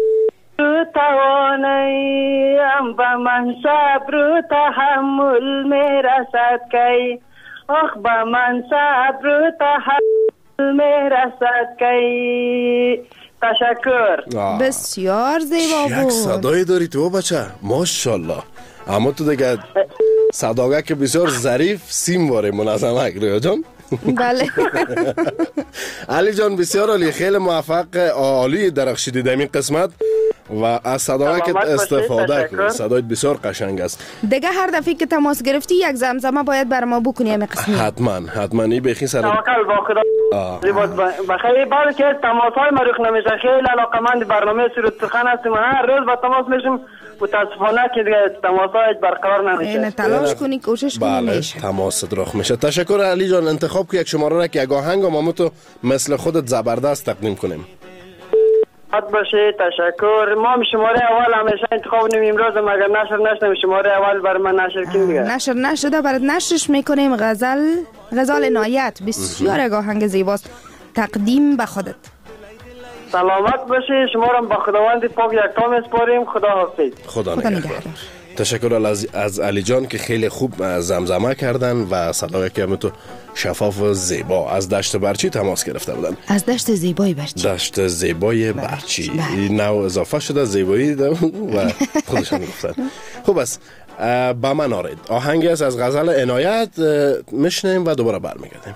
توانیم به من صبر و تحمل میرسد کی. آخ به من صبر و تحمل میرسد کی. تشکر. بسیار زیبا بود. یک صدایی داری تو بچه، ماشاءالله. اما تو دیگه صداگه که بسیار ظریف سیم واره منظمه رویا جان. بله. علی جان بسیار عالی، خیلی موفق، عالی درخشیدی در این قسمت و از صداگه استفاده کنید. صدایت بسیار قشنگ است. دیگه هر دفعه که تماس گرفتی یک زمزمه باید بر ما بکنی همین قسمی. حتما این بخی سر توکل با خدا. بخیر بعد که تماس‌های مریخ نمیشه، خیلی علاقه‌مند برنامه سرود سخن هستیم، هر روز با تماس میشیم. متاسفانه که دیگه تماس‌های برقرار نمیشه. اینه تلاش کنی، کوشش کنی. بله تماس دراخ میشه. تشکر علی جان، انتخاب که یک شماره را که یک آهنگ ما تو مثل خودت زبردست تقدیم کنیم. حد باشه. تشکر. ما شماره اول همیشه انتخاب نمیم، امروز مگر نشر نشدم شماره اول بر من نشر کنیم دیگه. نشر نشده برات نشرش میکنیم. غزال عنایت بسیار یک آهنگ زیباست، تقدیم به خودت. سلامت باشه. شما را با خداوند پاک یکتا میسپاریم. خدا حافظ. خدا نگهدار. تشکر از علی جان که خیلی خوب زمزمه کردن و صدای که تو شفاف و زیبا از دشت برچی تماس گرفته بودن. از دشت زیبای برچی. دشت زیبای برچی. این نوع اضافه شده زیبایی و خودشان گفتن. خوب است، با من آرید آهنگی است از غزل عنایت، میشنیم و دوباره برمیگردیم.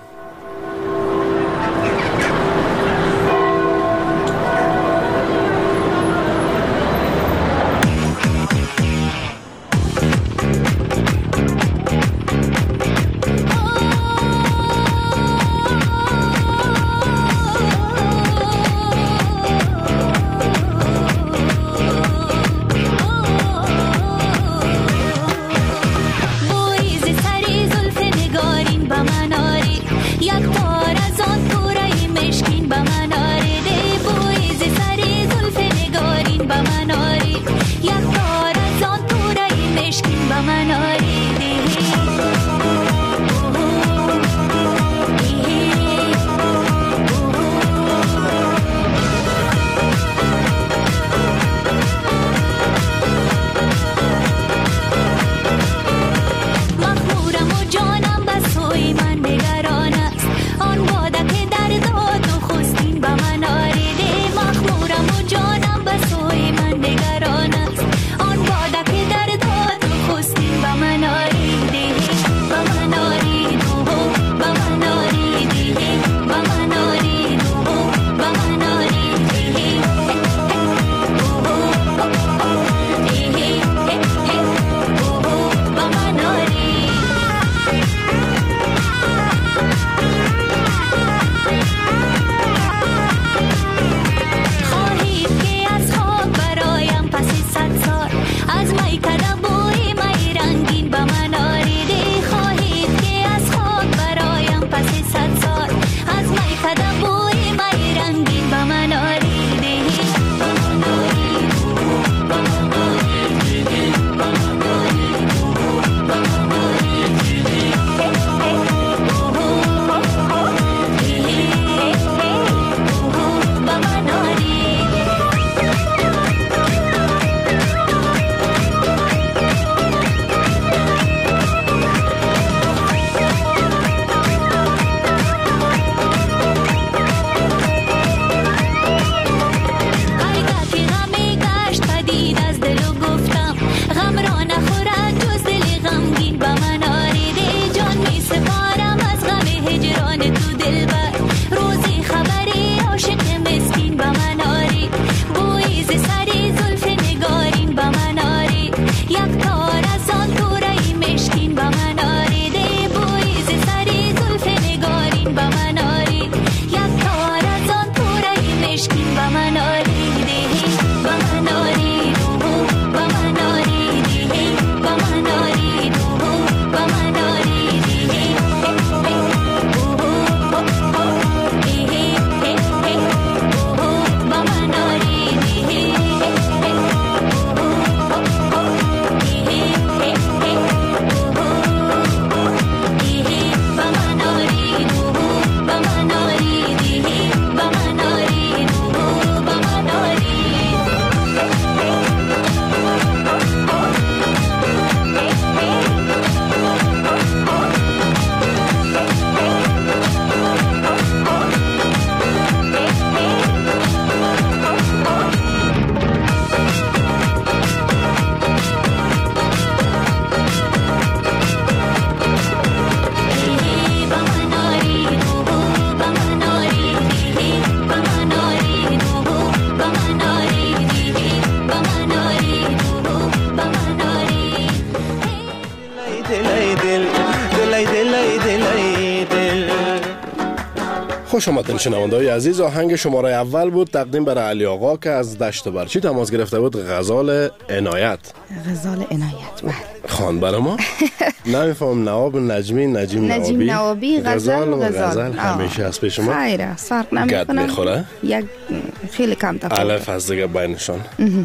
با من آری دلی دلی دل. خوش آمدین شنونده‌های عزیز. آهنگ شماره اول بود تقدیم برای علی آقا که از دشت برچی تماس گرفته بود. غزال عنایت. غزال عنایت بله. خوان برای ما نمیفهم. نواب نجمی نجیم نوابی غزال همیشه از پیش ما. خیره فرق نمیکنه. گد میخوره یک خیلی کم تفاوت. الف از دیگه بینشان.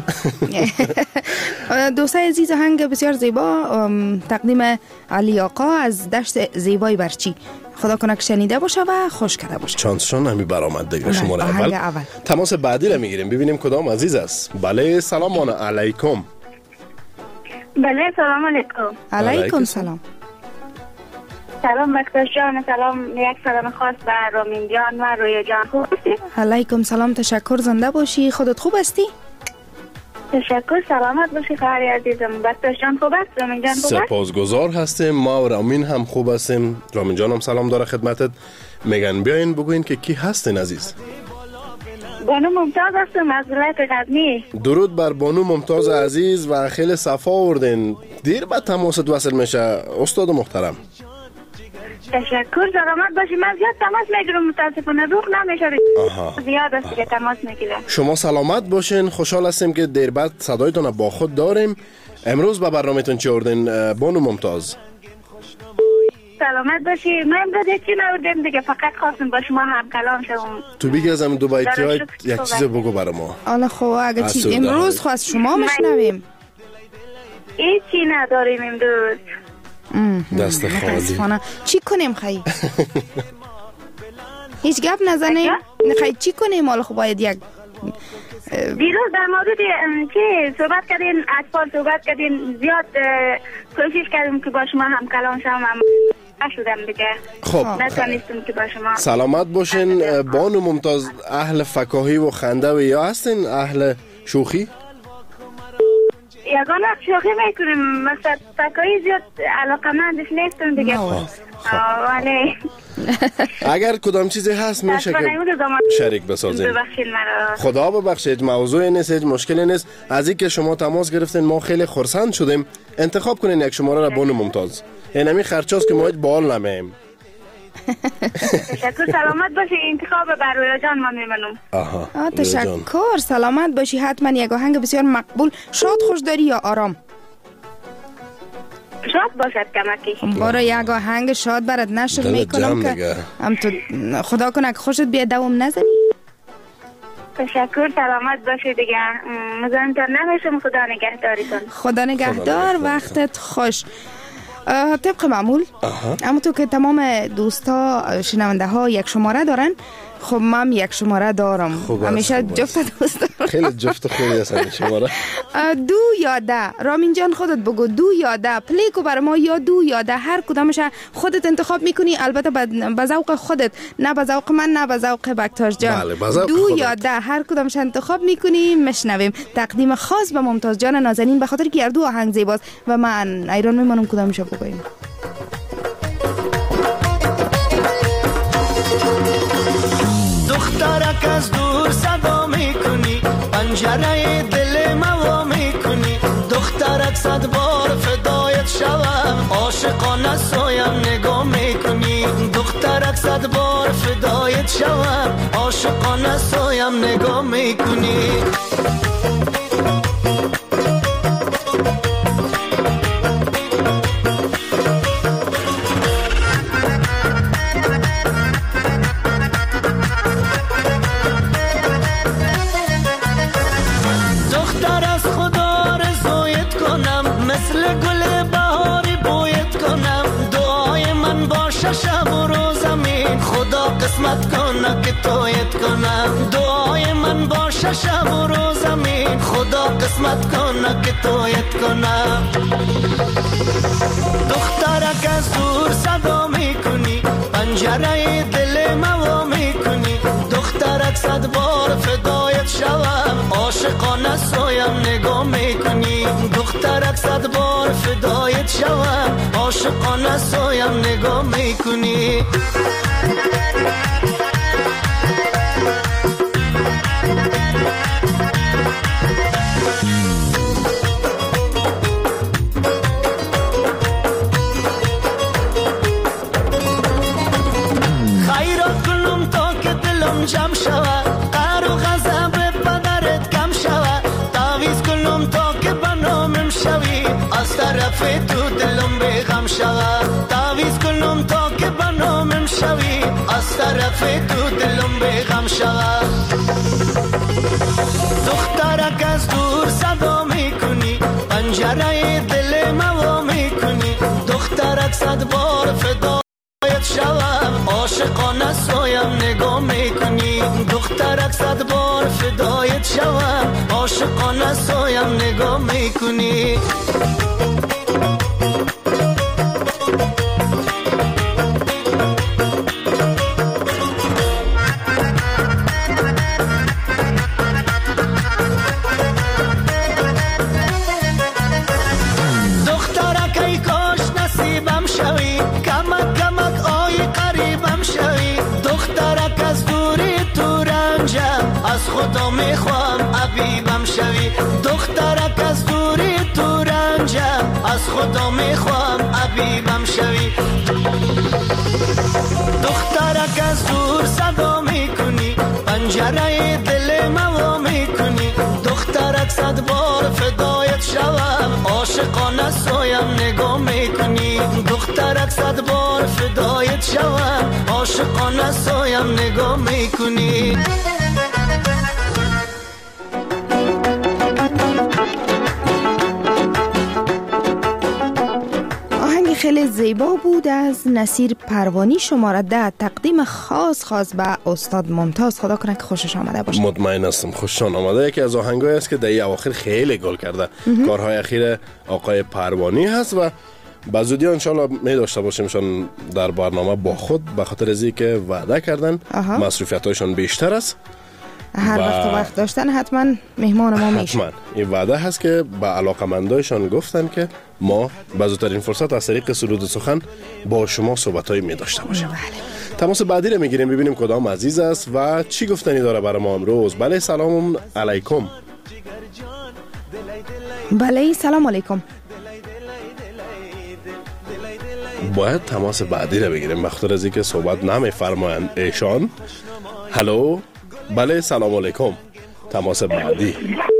دوستای عزیز آهنگ بسیار زیبا تقدیم علی آقا از دشت زیبای برچی. خدا کنه که شنیده باشه و خوش کرده باشه. چانسشان همی برآمد دیگه. شماره اول تماس بعدی را میگیریم ببینیم کدام عزیز است. بله سلام علیکم. بله سلام علیکم. علیکم سلام. سلام بکتاش جان. سلام. یک سلام خاص به رامین جان و رویا جان. خوب هستی؟ علیکم سلام. تشکر. زنده باشی. خودت خوب هستی؟ تشکر. سلامت باشی خواهر عزیزم. بکتاش جان خوب است؟ رامین جان خوب است؟ سپاسگزار هستیم. ما و رامین هم خوب هستیم. رامین جان هم سلام داره خدمتت. میگن بیاین بگوین که کی هستین عزیز. بانو ممتاز هستم از ولایت غزنی. درود بر بانو ممتاز عزیز و خیلی صفا آوردین. دیر بعد تماست وصل میشه استاد محترم. تشکر. سلامت باشی. من زیاد تماس میگیرم متاسفانه روح نمیشه. زیاد است که تماس میگیرم. شما سلامت باشین. خوشحال هستیم که دیر بعد صدایتون با خود داریم. امروز به برنامه‌تون چی آوردین بانو ممتاز؟ سلامت باشی. من امروز چی نوردم دیگه، فقط خواستم با شما هم کلام شوم. تو بگی از هم دو بایتی یک چیز بگو برای ما. حالا خب اگه چیز امروز خواست شما مشنویم. هیچی نداریم امروز. دست خالی. چی کنیم خیلی؟ هیچ گپ نزنیم؟ خیلی چی کنیم؟ حالا خب باید یک دیروز در مورد چی صحبت کردین، اطفال صحبت کردین، زیاد کوشش کردیم که با شما هم کلام شوم نشدم دیگه. خب نتونستم که با شما. سلامت باشین. بانو ممتاز اهل فکاهی و خنده و یا هستین اهل شوخی؟ یگانه شوخی میکنیم، مثلا فکاهی زیاد علاقمندش نیستم دیگه. ولی اگر کدام چیزی هست میشه که شریک بسازیم. ببخشید مرا. خدا ببخشید. موضوع نیست، هیچ مشکلی نیست. از اینکه شما تماس گرفتین ما خیلی خرسند شدیم. انتخاب کنین یک شماره را بانو ممتاز. اینمی خرچاست که ما هیچ بال نمیم. تشکر. سلامت باشی. انتخاب بر رویا جان ما میمونم. تشکر. سلامت باشی. حتما یک آهنگ بسیار مقبول. شاد خوش داری یا آرام؟ شاد باشد کمکی. برای یک آهنگ شاد برات نشر میکنم که هم تو خدا کنه که خوشت بیاد دوام نزنی. تشکر. سلامت باشی دیگه. مزاحمتان نمیشم. خدا نگهدارتون. خدا نگهدار. وقتت خوش. طبق معمول اما تو که تمام دوستا شنونده ها یک شماره دارن، خب من یک شماره دارم. همیشه جفت دوست دارم. خیلی جفت خوبی هستن شماره. 2 یا 10. رامین جان خودت بگو 2 یا 10. پلیکو بر ما یا 2 یا 10. هر کدامش خودت انتخاب میکنی، البته به ذوق خودت، نه به ذوق من نه به ذوق بکتاش جان. 2 یا 10 هر کدامش انتخاب میکنی مشنویم. تقدیم خاص به ممتاز جان نازنین به خاطر که هر دو آهنگ زیباست و من ایران میمونم کدامش بگویم. دخترک از دور صدا میکنی، پنجره دل ما میکنی. دخترک صد بار فدایت شوم، عاشقانه سویم نگاه میکنی. دخترک صد بار فدایت شوم، عاشقانه سویم نگاه میکنی. شب و روزمین خدا قسمت کنه که تویت کنم. دعای من باشه شب و روزمین خدا قسمت کنه که تویت کنم. دخترک از دور صدا میکنی، پنجره دل ما میکنی. دخترک صد بار فدایت شوم، عاشقانه سویم نگاه میکنی. دخترک صد بار فدایت شوم، عاشقانه سویم نگاه میکنی. طرف تو دلم به غم شود تعویض کنم تا که بنامم شوی از طرف تو دلم به غم شود دخترک از دور صدا میکنی پنجره دل ما میکنی دخترک صد بار فدایت شوم عاشقانه سویم نگاه میکنی دخترک صد بار فدایت شوم عاشقانه سویم نگاه میکنی از خدا میخوام حبیبم شوی دخترک از دوری تو رنجم از خدا میخوام حبیبم شوی دخترک از دور صدا میکنی پنجره دل ما میکنی دخترک صد بار فدایت شوم عاشقانه سویم نگاه میکنی دخترک صد بار فدایت شوم عاشقانه سویم نگاه میکنی خیلی زیبا بود از نصیر پروانی شماره 10 تقدیم خاص به استاد ممتاز خدا کنه که خوشش آمده باشه مطمئن هستم خوششان آمده یکی از آهنگایی است که در این اواخر خیلی گل کرده کارهای اخیر آقای پروانی هست و به زودی انشالله می داشته باشیمشان در برنامه با خود به خاطر از اینکه وعده کردن مصروفیت‌هایشان بیشتر است هر وقت داشتن حتما مهمان ما میشه حتما این وعده هست که به علاقمندایشان گفتن که ما به زودترین فرصت از طریق سرود سخن با شما صحبتایی می داشته باشیم تماس بعدی رو میگیریم ببینیم کدام عزیز است و چی گفتنی داره برای ما امروز بله سلام علیکم بله سلام علیکم باید تماس بعدی رو بگیریم بخاطر از اینکه صحبت نمیفرمایند ایشان هلو بله سلام علیکم تماس بعدی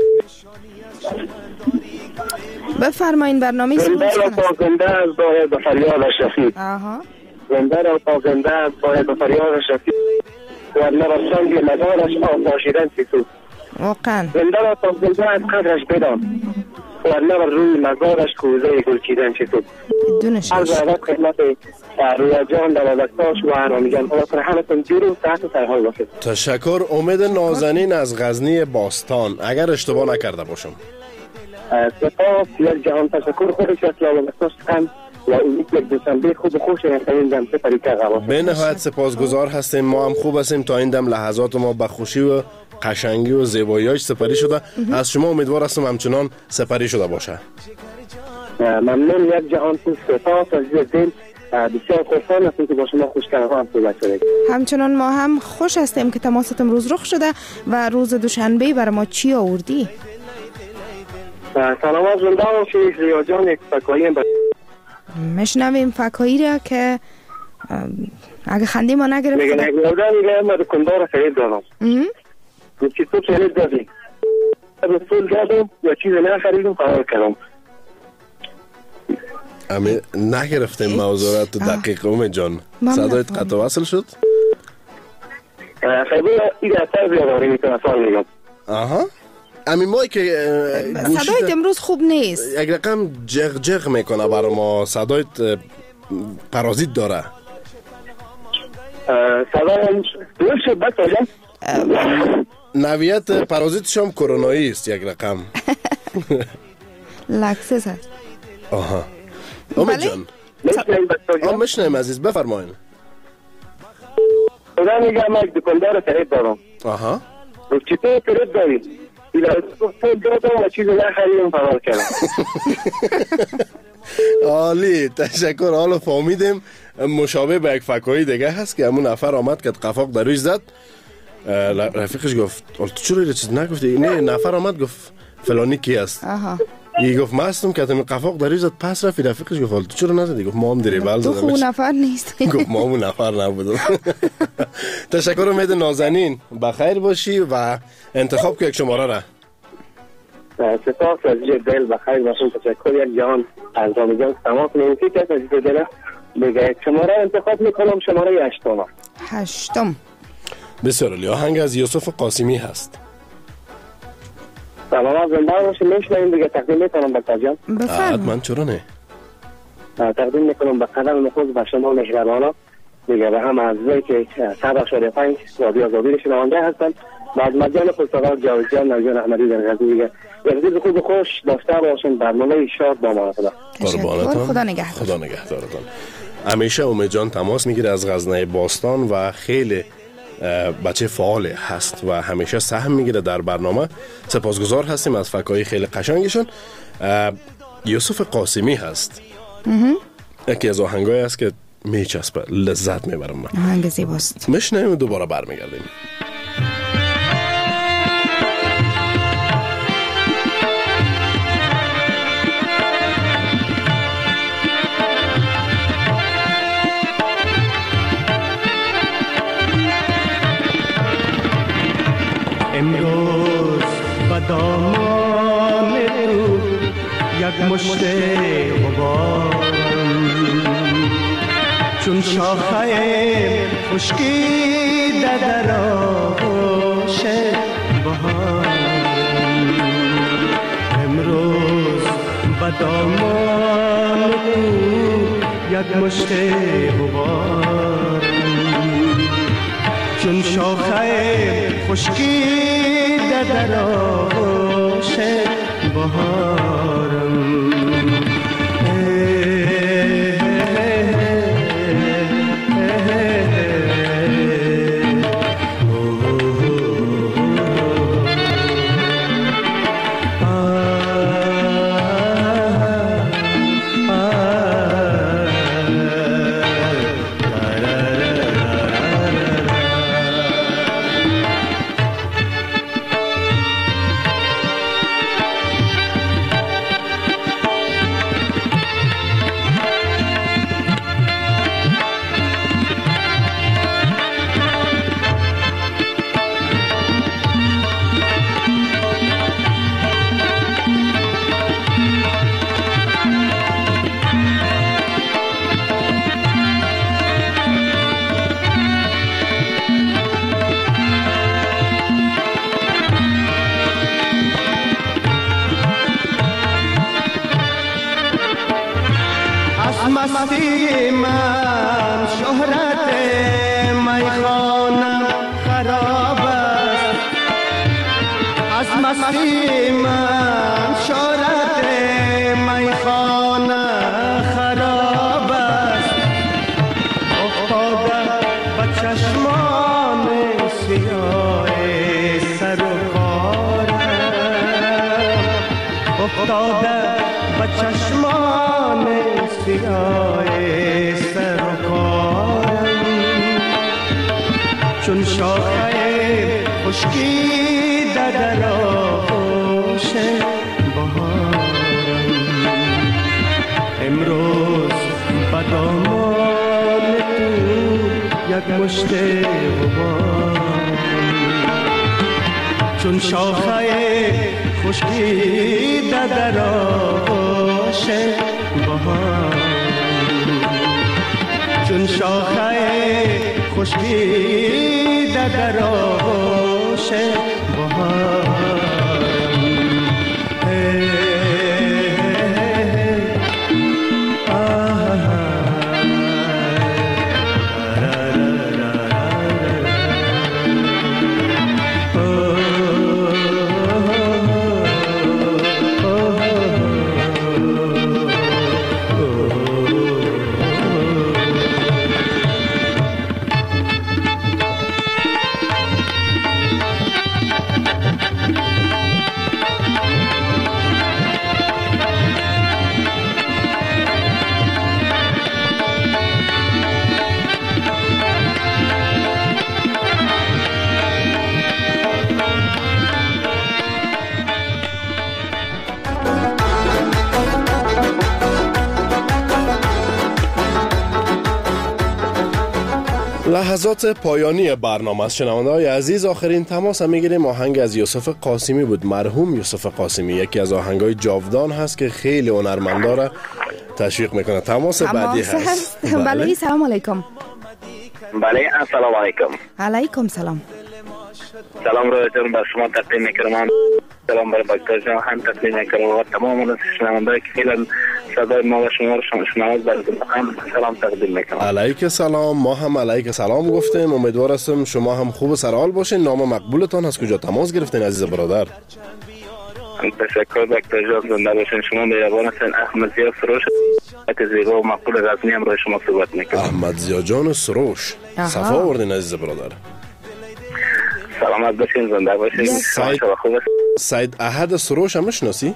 بفرمایین برنامه زنده را پاکنده از باید به فریاد شفید زنده را پاکنده از باید به فریاد شفید ورنه را سنگ مدارش آفاشیدن سیسود واقعا زنده را پاکنده از قدرش بدان ورنه را روی مزارش کوزه گل چیدن سیسود هر زیادت خدمت رویا جان در وقتاش و هرامی جان خدا کنه همتون جور و صحت و سرحال باشید تشکر امید نازنین از غزنی باستان اگر اشتباه نکرده باشم سپاس یک جهان تشکر خودش اطلاع و وقتاش کن و این یک دوشنبه خوب و خوش این دم سپری که غواست به نهایت سپاسگزار هستیم ما هم خوب هستیم تا این دم لحظات ما به خوشی و قشنگی و زیبایی‌اش سپری شده از شما امیدوار هستم همچنان سپری شده باشه ممنون یک جهان تو سپاس عزیز دل بسیار خوشحال هستیم که با شما خوشگذران هم صحبت شده همچنان ما هم خوش هستیم که تماست امروز رخ شده و روز دوشنبه برای ما چی آوردی؟ سلامات زنده باشید ریا جان یک فکایی مشنویم فکایی را که اگه خندی ما نگرفت میگه نگردن میگه من دکندار خرید دارم چی تو خرید دادی رسول دادم یا چیز نخریدم قرار کردم امی نگرفتیم موضوعات دقیق امید جان صدایت قطع وصل شد خیلی این اثر بیاداری میتونه سال میگم آها امی مایی که صدایت امروز خوب نیست یک رقم جغ جغ میکنه برای ما صدایت پرازیت داره صدایم دور شد بسه نویت پرازیتش هم کرونایی است یک رقم لکسس هست آها امید جان مشنیم عزیز بفرمایین خدا میگم یک دکندار خرید دارم آها چی تو خرید داری تو دادم و چیز نخریدم فرار کردم عالی تشکر حالا فهمیدیم مشابه به یک فکایی دیگه هست که همون نفر آمد که قفاق در روش زد رفیقش گفت تو چرا چیز نگفتی نه نفر آمد گفت فلانی کی است یه گفت ما هستم که تمی قفاق در روش زد پس رفی رفیقش گفت تو چرا نزدی گفت ما هم دریبل زدم تو خوب نفر نیست گفت ما هم نفر نبودم تشکر امید نازنین بخیر باشی و انتخاب که یک شماره را سپاس از دل بخیر باشین. تشکر یک جهان از رامی جان تماس می‌کنم که از دل بگه شماره انتخاب میکنم، شماره 8. بسیار عالی. آهنگ از یوسف قاسمی هست. سلام زنده باشین. میشنویم دیگه تقدیم میکنم به جان. حتما چرا نه. تقدیم میکنم به قدم نخست به شما مهربانا دیگه به هم عزیزایی که 185 رادیو آزادی شنونده هستن. بعد مجان پرتغال جاویدجان نوجان احمدی در غزی دیگه یک روز خوب خوش داشته باشین. برنامه شاد با ما خدا. خدا نگهدار. خدا نگهدارتان. همیشه امید جان تماس میگیره از غزنه باستان و خیلی بچه فعال هست و همیشه سهم میگیره در برنامه. سپاسگزار هستیم از فکرهای خیلی قشنگشون. یوسف قاسمی هست. یکی از آهنگایی است که میچسبه، لذت میبرم من. آهنگ زیباست. میشنویم دوباره برمیگردیم. امروز با دامان تو یک مشت غبارم، چون شاخه خشکیده در آغوش بهارم. امروز با دامان تو یک مشت غبارم، چون شاخه خشکیده در آغوش بهارم. مستی من شهرت میخانم خراب است، از مستی من شهرت میخانم خراب است. افتاده به چشمان سیاه سر و کارم، افتاده به چشمان سیاه سر و کارم، چون شاخه خشکیده در آغوش بهارم. امروز به دامان تو یک مشت غبارم، چون شاخه خشکیده در آغوش چون شاخه خشکیده در آغوش بهارم. لحظات پایانی برنامه از شنونده‌های عزیز آخرین تماس میگیریم. آهنگ از یوسف قاسمی بود. مرحوم یوسف قاسمی یکی از آهنگ‌های جاودان هست که خیلی هنرمندا را تشویق میکنه. تماس بعدی هست. بله سلام علیکم. بله السلام علیکم. علیکم سلام. سلام رو جان بر شما تقدیم میکنم. سلام بر دکتر جان هم تقدیم میکنم و تمام شنوندهایی که فعلا صدای ما و شما رو شنوند بر هم سلام تقدیم میکنم. علیک سلام. ما هم علیک سلام گفتیم. امیدوار هستم شما هم خوب و سرحال باشین. نام مقبولتان از کجا تماس گرفتین عزیز برادر؟ تشکر دکتر جان زنده باشین. شما مهربان هستین. احمد زیا سروش از زیبا و مقبول غزنی هم روی شما صحبت میکنم. احمد زیا جان سروش صفا آوردین عزیز برادر. سلامت باشین زنده باشین. سید احد سروش هم میشناسی؟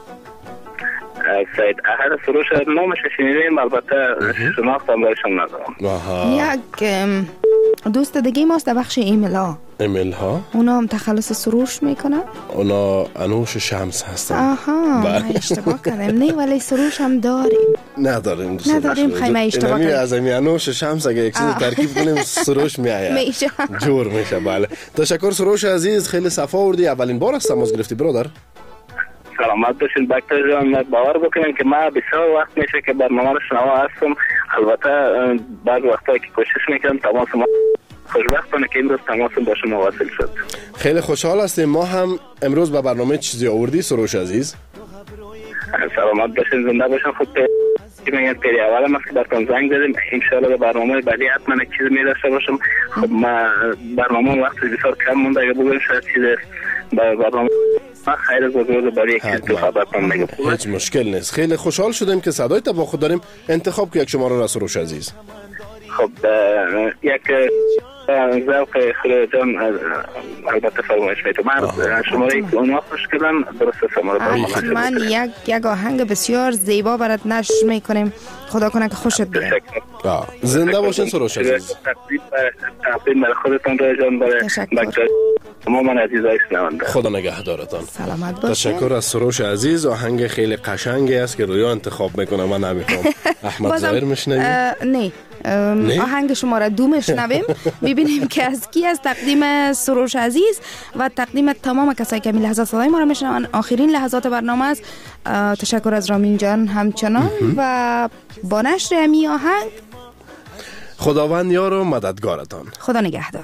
سید احد سروش نامش شنیدیم البته شناختم برشم ندارم. یک دوست دیگه ماست در بخش ایمیل ها اونا هم تخلص سروش میکنن. اونا انوش شمس هستن. آها اشتباه کردم. نه ولی سروش هم نداریم خیمه اشتباه کردیم. از انوش شمس اگه یک چیز ترکیب کنیم سروش میآید جور میشه. بله تشکر سروش عزیز خیلی صفا آوردی. اولین بار است تماس گرفتی برادر؟ سلامت باشین دکتر جان. باور بکنین که ما بسیار وقت میشه که برنامه رو شنوا هستم. البته بعض وقتا که کوشش میکنم تماس ما خوشبختانه که امروز تماس با شما واصل شد. خیلی خوشحال هستیم. ما هم امروز به برنامه چیزی آوردی سروش عزیز؟ سلامت باشین زنده باشین. خود میگن پیری اول ما که براتون زنگ زدیم ان شاء الله برنامه بعدی حتما یک چیز می‌داشته باشم. خب ما برنامه وقت بسیار کم مونده اگه بگم شاید چیز برنامه خیر از بزرگ برای یک چیز تو خبرتون میگم. هیچ مشکل نیست. خیلی خوشحال شدیم که صدای تو با خود داریم. انتخاب که یک شماره را سروش عزیز. خب یک ذوق خود جان البته فرمایش میتونم. من شماره اونها خوش کردم درست شماره برنامه. من یک آهنگ بسیار زیبا برات نشر میکنیم. خدا کنه که خوشت بیاد. زنده باشین سروش عزیز. تقدیم بر خودتون را جان برای بچه‌ها تمام عزیزای شنونده. خدا نگهدارتان. سلامت باشین. تشکر از سروش عزیز. آهنگ خیلی قشنگی است که رویا انتخاب میکنه. من نمیخوام. احمد ظاهر میشنویم؟ نه آهنگ شما را دو میشنویم. ببینیم که از کی است. تقدیم سروش عزیز و تقدیم تمام کسایی که می لحظات صدای ما را میشنون. آخرین لحظات برنامه است. تشکر از رامین جان همچنان و با نشر امی آهنگ خداوند یار و مددگارتان. خدا نگهدار.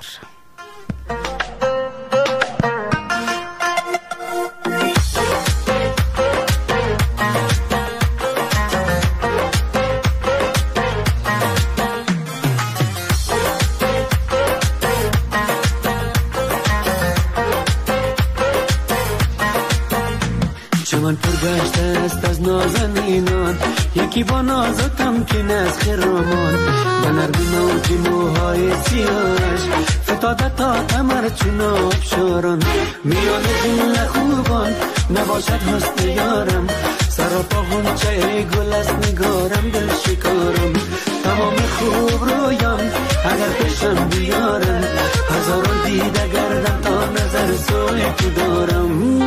چمن پرگشته است از نازنینان یکی با نازکم که نز خرامان به نرمی موجی موهای سیاهش فتاده تا کمر چون آبشاران میان جمله خوبان نباشد حسن یارم سراپا غنچه گل از نگارم دل شکارم تمام خوب رویام اگر پیشم بیارم هزاران دیده گردم تا نظر سوی تو دارم.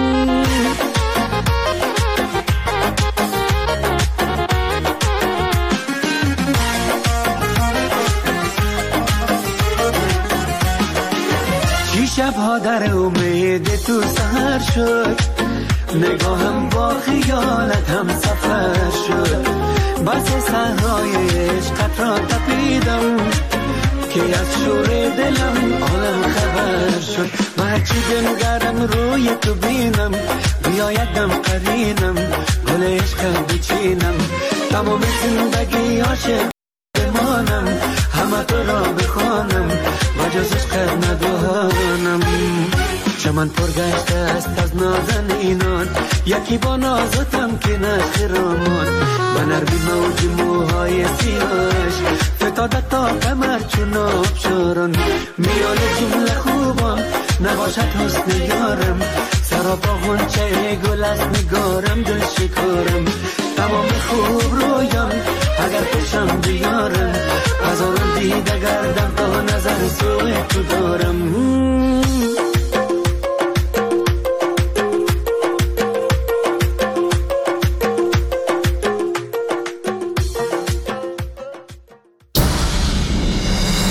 شبها در امید تو سهر شد نگاهم با خیالت هم سفر شد بس صحرای عشقت را تپیدم که از شور دلم عالم خبر شد و هرچی بنگرم روی تو بینم بیاید دم قرینم گل عشق بچینم تمام زندگی عاشق بمانم همه تو را بخوانم و جز عشق ندانم. چمن پرگشته است از نازنینان یکی با نازتم که نخرامان و نرمی موج موهای سیاهش فتاده تا کمر چون آبشاران میان جمله خوبان نباشد حسن یارم سراپا غنچه گل از نگارم دل شکارم تمام خوب رویام اگر پیشم بیارم هزاران دیده گردم تا نظر سوی تو دارم.